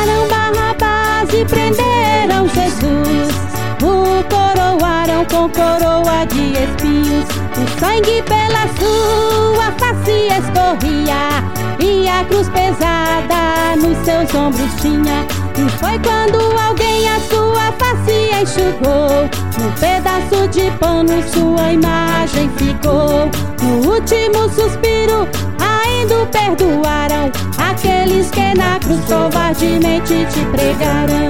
Soltaram Barrabás e prenderam Jesus. O coroaram com coroa de espinhos. O sangue pela sua face escorria, e a cruz pesada nos seus ombros tinha. E foi quando alguém a sua face enxugou, no pedaço de pano sua imagem ficou. No último suspiro ainda o perdoaram aqueles que na cruz covardemente te pregaram.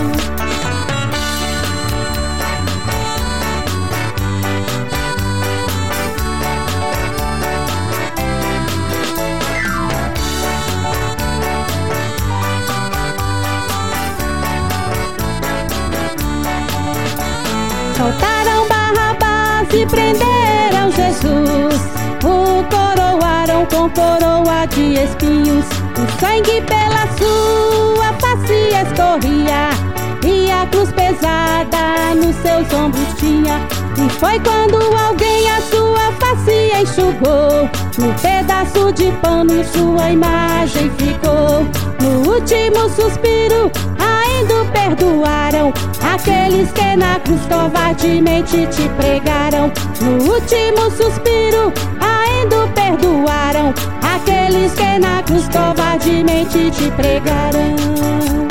Soltaram Barrabás e prenderam Jesus. O coroaram com coroa de espinhos. O sangue pela sua face escorria, e a cruz pesada nos seus ombros tinha. E foi quando alguém a sua face enxugou, no pedaço de pano sua imagem ficou. No último suspiro ainda o perdoaram aqueles que na cruz covardemente te pregaram. No último suspiro ainda o perdoaram aqueles que na cruz covardemente te pregaram.